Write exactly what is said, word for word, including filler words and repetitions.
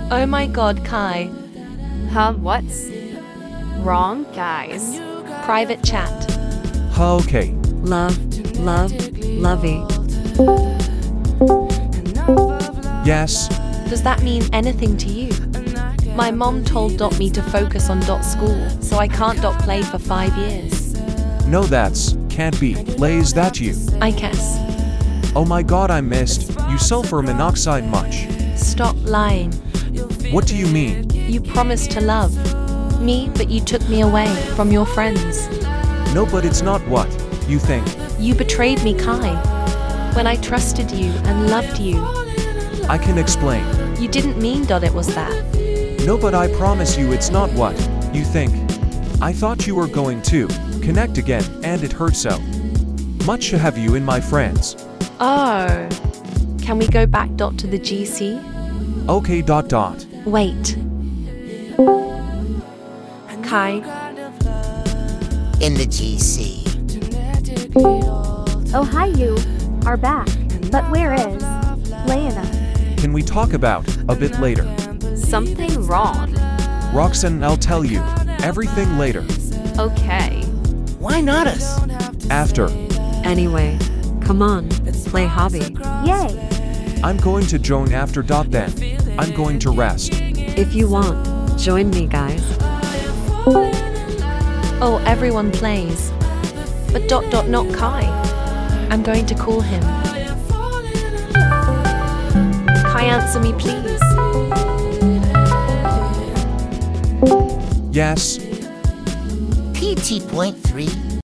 Oh my god, Kai. Huh, what's wrong, guys? Private chat. Okay. Love, love, lovey. Yes. Does that mean anything to you? My mom told dot me to focus on dot school, so I can't dot play for five years. No, that's can't be. Lay, is that you? I guess. Oh my god, I missed you. Sulfur monoxide much. Stop lying. What do you mean? You promised to love me, but you took me away from your friends. No, but it's not what you think. You betrayed me, Kai. When I trusted you and loved you. I can explain. You didn't mean dot it was that. No, but I promise you it's not what you think. I thought you were going to connect again, and it hurt so much to have you in my friends. Oh. Can we go back dot to the G C? Okay, dot dot. Wait. Kai. In the G C. Oh hi, you are back. But where is Lena? Can we talk about a bit later? Something wrong. Roxanne, I'll tell you everything later. Okay. Why not us? After. Anyway, come on, play hobby. Yay! I'm going to join after dot then. I'm going to rest. If you want, join me, guys. Oh, everyone plays. But dot dot not Kai. I'm going to call him. Kai, answer me, please. Yes. P T point three